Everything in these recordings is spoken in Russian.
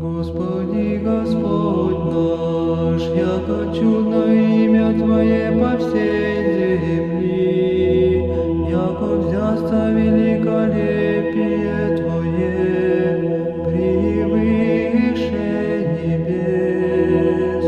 Господи, Господь наш, яко чудно имя Твое по всей земли, яко взясться великолепие Твое превыше небес.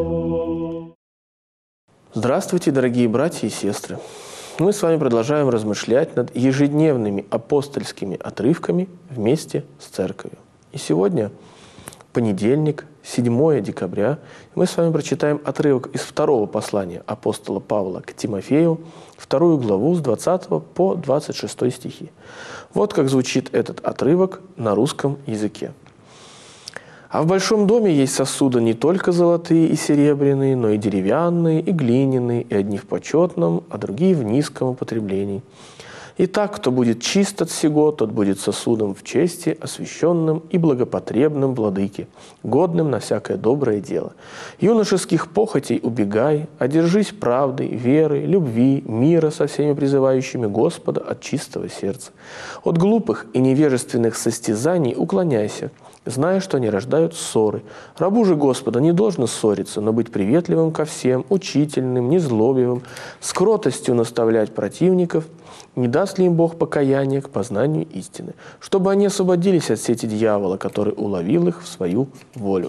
Здравствуйте, дорогие братья и сестры! Мы с вами продолжаем размышлять над ежедневными апостольскими отрывками вместе с Церковью. И сегодня понедельник, 7 декабря, мы с вами прочитаем отрывок из второго послания апостола Павла к Тимофею, 2 главу с 20 по 26 стихи. Вот как звучит этот отрывок на русском языке. «А в большом доме есть сосуды не только золотые и серебряные, но и деревянные, и глиняные, и одни в почетном, а другие в низком употреблении. Итак, кто будет чист от сего, тот будет сосудом в чести, освященным и благопотребным владыке, годным на всякое доброе дело. Юношеских похотей убегай, одержись правдой, верой, любви, мира со всеми призывающими Господа от чистого сердца. От глупых и невежественных состязаний уклоняйся, зная, что они рождают ссоры. Рабу же Господа не должно ссориться, но быть приветливым ко всем, учительным, незлобивым, с кротостью наставлять противников, не даст ли им Бог покаяние к познанию истины, чтобы они освободились от сети дьявола, который уловил их в свою волю».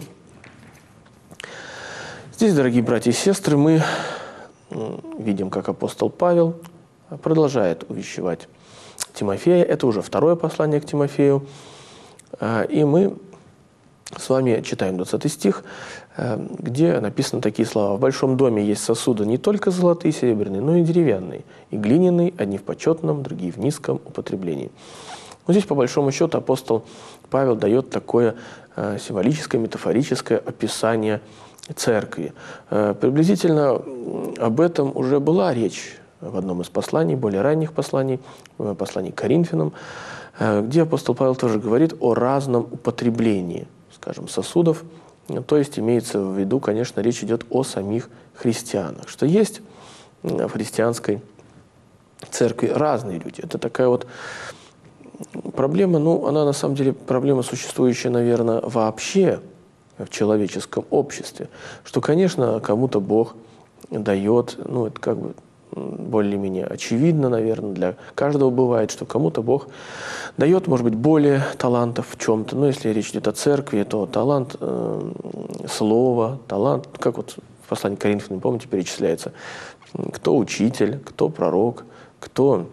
Здесь, дорогие братья и сестры, мы видим, как апостол Павел продолжает увещевать Тимофея. Это уже второе послание к Тимофею. И мы с вами читаем 20 стих, где написаны такие слова. «В большом доме есть сосуды не только золотые и серебряные, но и деревянные, и глиняные, одни в почетном, другие в низком употреблении». Но здесь, по большому счету, апостол Павел дает такое символическое, метафорическое описание церкви. Приблизительно об этом уже была речь в одном из посланий, более ранних посланий, посланий к Коринфянам, где апостол Павел тоже говорит о разном употреблении, скажем, сосудов. То есть имеется в виду, конечно, речь идет о самих христианах, что есть в христианской церкви разные люди. Это такая вот проблема, она на самом деле проблема, существующая, наверное, вообще в человеческом обществе, что, конечно, кому-то Бог дает, это как бы более-менее очевидно, наверное, для каждого бывает, что кому-то Бог дает, может быть, более талантов в чем-то. Но если речь идет о церкви, то талант слова, талант, как вот в послании к Коринфянам, помните, перечисляется, кто учитель, кто пророк, кто,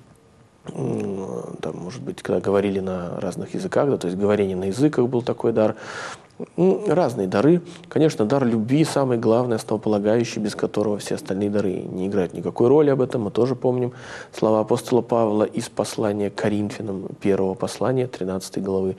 может быть, когда говорили на разных языках, то есть говорение на языках был такой дар. Разные дары. Конечно, дар любви самый главный, основополагающий, без которого все остальные дары не играют никакой роли. Об этом мы тоже помним слова апостола Павла из послания к Коринфянам, первого послания, 13 главы.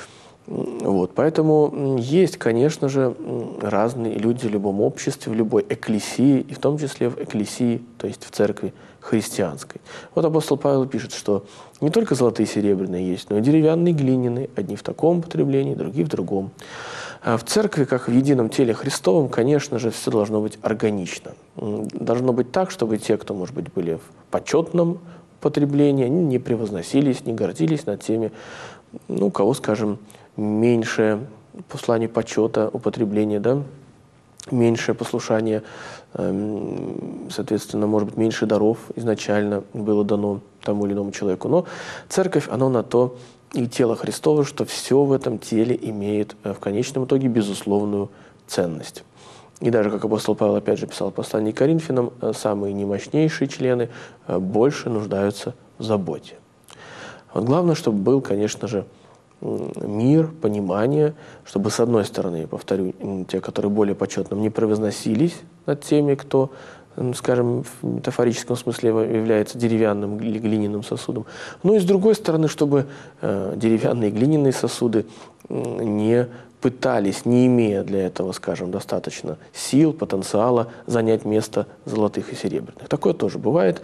Поэтому есть, конечно же, разные люди в любом обществе, в любой экклесии, и в том числе в экклесии, то есть в церкви христианской. Апостол Павел пишет, что не только золотые и серебряные есть, но и деревянные, глиняные, одни в таком употреблении, другие в другом. А в церкви, как в едином теле Христовом, конечно же, все должно быть органично. Должно быть так, чтобы те, кто, может быть, были в почетном употреблении, они не превозносились, не гордились над теми, у кого, скажем, меньшее послание почета, употребление, меньшее послушание, соответственно, может быть, меньше даров изначально было дано тому или иному человеку. Но церковь, она на то и тело Христово, что все в этом теле имеет в конечном итоге безусловную ценность. И даже, как апостол Павел опять же писал в послании к Коринфянам, самые немощнейшие члены больше нуждаются в заботе. Главное, чтобы был, конечно же, мир, понимание, чтобы, с одной стороны, повторю, те, которые более почетным, не превозносились над теми, кто, скажем, в метафорическом смысле является деревянным или глиняным сосудом. Но и с другой стороны, чтобы деревянные и глиняные сосуды не пытались, не имея для этого, скажем, достаточно сил, потенциала, занять место золотых и серебряных. Такое тоже бывает.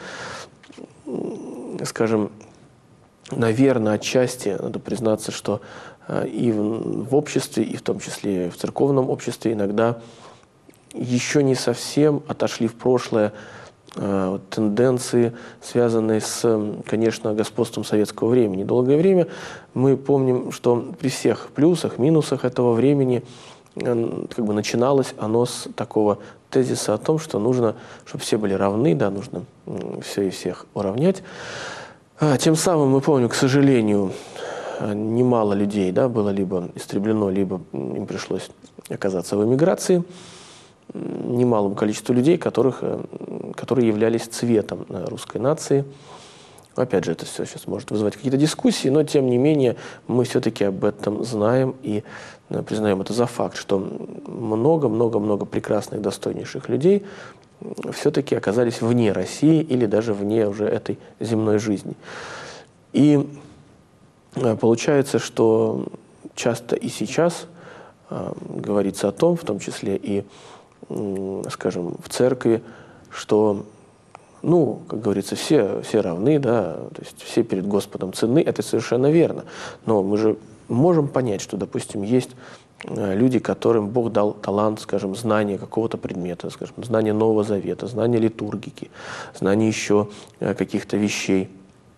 Скажем, наверное, отчасти надо признаться, что и в обществе, и в том числе и в церковном обществе иногда еще не совсем отошли в прошлое тенденции, связанные с, конечно, господством советского времени. Долгое время мы помним, что при всех плюсах, минусах этого времени как бы начиналось оно с такого тезиса о том, что нужно, чтобы все были равны, да, нужно все и всех уравнять. Тем самым мы помним, к сожалению, немало людей, да, было либо истреблено, либо им пришлось оказаться в эмиграции. Немалому количеству людей, которые являлись цветом русской нации. Опять же, это все сейчас может вызывать какие-то дискуссии, но тем не менее мы все-таки об этом знаем и признаем это за факт, что много-много-много прекрасных, достойнейших людей все-таки оказались вне России или даже вне уже этой земной жизни. И получается, что часто и сейчас говорится о том, в том числе и, скажем, в церкви, что, ну, как говорится, все равны, да, то есть все перед Господом ценны, это совершенно верно. Но мы же можем понять, что, допустим, есть люди, которым Бог дал талант, скажем, знания какого-то предмета, скажем, знания Нового Завета, знания литургики, знания еще каких-то вещей.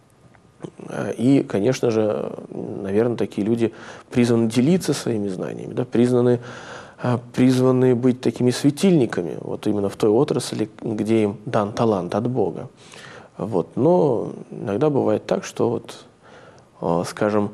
И, конечно же, наверное, такие люди призваны делиться своими знаниями, да, призваны быть такими светильниками, вот именно в той отрасли, где им дан талант от Бога. Вот. Но иногда бывает так, что, вот, скажем,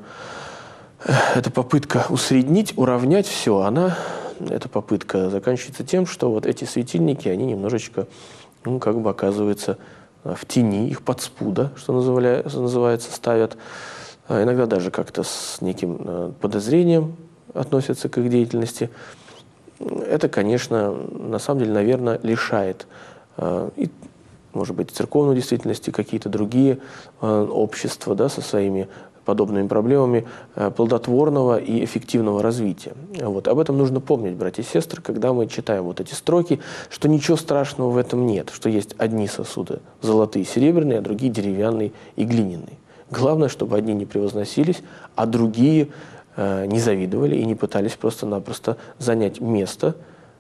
эта попытка усреднить, уравнять все, эта попытка заканчивается тем, что вот эти светильники, они немножечко, ну, как бы оказываются в тени, их под спуда, что называется, ставят. Иногда даже как-то с неким подозрением относятся к их деятельности. Это, конечно, на самом деле, наверное, лишает, и, может быть, церковной действительности, какие-то другие общества, да, со своими подобными проблемами, плодотворного и эффективного развития. Вот. Об этом нужно помнить, братья и сестры, когда мы читаем вот эти строки, что ничего страшного в этом нет, что есть одни сосуды золотые и серебряные, а другие деревянные и глиняные. Главное, чтобы одни не превозносились, а другие не завидовали и не пытались просто-напросто занять место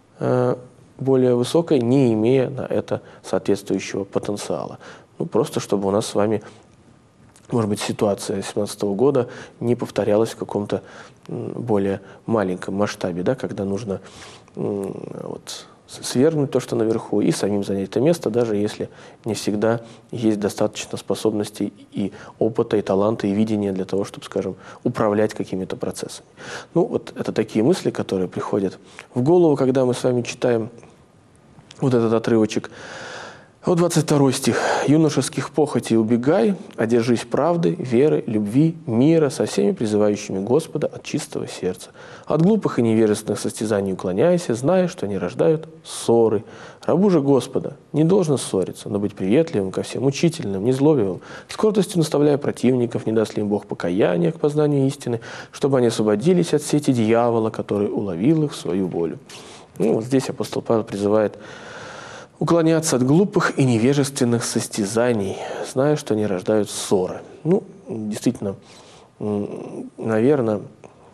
более высокое, не имея на это соответствующего потенциала. Ну, просто чтобы у нас с вами, может быть, ситуация 2017 года не повторялась в каком-то более маленьком масштабе, да, когда нужно вот, свергнуть то, что наверху, и самим занять это место, даже если не всегда есть достаточно способностей и опыта, и таланта, и видения для того, чтобы, скажем, управлять какими-то процессами. Ну, вот это такие мысли, которые приходят в голову, когда мы с вами читаем вот этот отрывочек. Вот 22 стих. «Юношеских похотей убегай, одержись правды, веры, любви, мира, со всеми призывающими Господа от чистого сердца. От глупых и невежественных состязаний уклоняйся, зная, что они рождают ссоры. Рабу же Господа не должно ссориться, но быть приветливым ко всем, учительным, незлобивым, с кротостью наставляя противников, не даст ли им Бог покаяния к познанию истины, чтобы они освободились от сети дьявола, который уловил их в свою волю». Ну, вот здесь апостол Павел призывает уклоняться от глупых и невежественных состязаний, зная, что они рождают ссоры. Ну, действительно, наверное,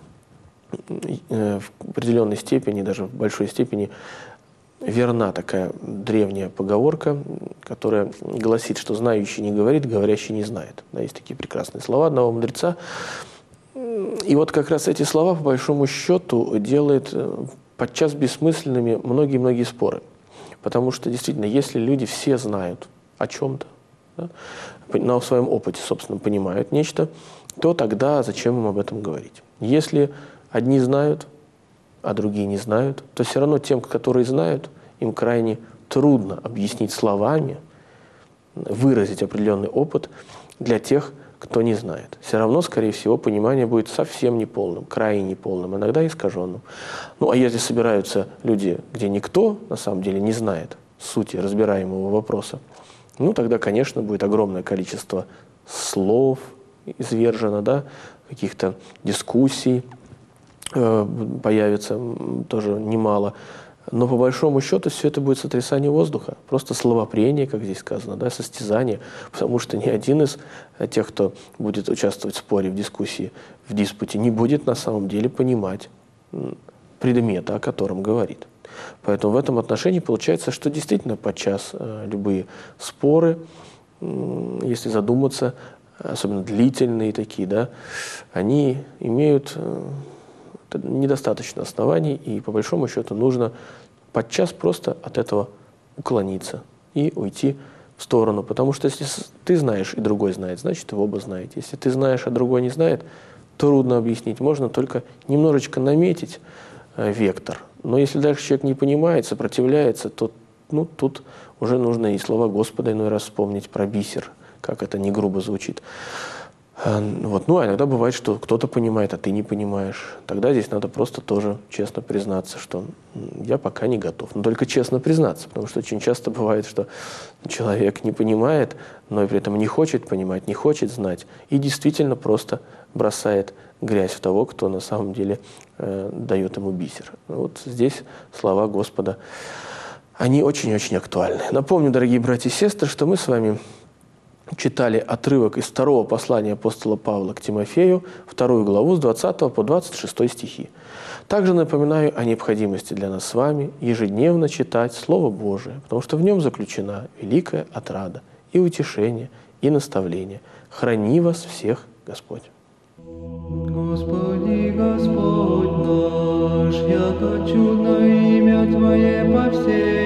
в определенной степени, даже в большой степени, верна такая древняя поговорка, которая гласит, что знающий не говорит, говорящий не знает. Да, есть такие прекрасные слова одного мудреца. И вот как раз эти слова, по большому счету, делают подчас бессмысленными многие-многие споры. Потому что, действительно, если люди все знают о чем-то, да, на своем опыте, собственно, понимают нечто, то тогда зачем им об этом говорить? Если одни знают, а другие не знают, то все равно тем, которые знают, им крайне трудно объяснить словами, выразить определенный опыт для тех, кто не знает. Все равно, скорее всего, понимание будет совсем неполным, крайне неполным, иногда искаженным. Ну, а если собираются люди, где никто, на самом деле, не знает сути разбираемого вопроса, ну, тогда, конечно, будет огромное количество слов извержено, да, каких-то дискуссий появится тоже немало. Но по большому счету все это будет сотрясание воздуха, просто словопрение, как здесь сказано, да, состязание, потому что ни один из тех, кто будет участвовать в споре, в дискуссии, в диспуте, не будет на самом деле понимать предмета, о котором говорит. Поэтому в этом отношении получается, что действительно подчас любые споры, если задуматься, особенно длительные такие, да, они имеют недостаточно оснований, и по большому счету нужно подчас просто от этого уклониться и уйти в сторону. Потому что если ты знаешь и другой знает, значит, вы оба знаете. Если ты знаешь, а другой не знает, трудно объяснить. Можно только немножечко наметить вектор. Но если дальше человек не понимает, сопротивляется, то тут уже нужно и слова Господа иной раз вспомнить про бисер, как это не грубо звучит. Вот. Ну, а иногда бывает, что кто-то понимает, а ты не понимаешь. Тогда здесь надо просто тоже честно признаться, что я пока не готов. Но только честно признаться, потому что очень часто бывает, что человек не понимает, но и при этом не хочет понимать, не хочет знать, и действительно просто бросает грязь в того, кто на самом деле дает ему бисер. Вот здесь слова Господа, они очень-очень актуальны. Напомню, дорогие братья и сестры, что мы с вами читали отрывок из второго послания апостола Павла к Тимофею, 2 главу с 20 по 26 стихи. Также напоминаю о необходимости для нас с вами ежедневно читать Слово Божие, потому что в нем заключена великая отрада и утешение, и наставление. Храни вас всех Господь. Господи, Господь наш, яко чудно имя Твое по всей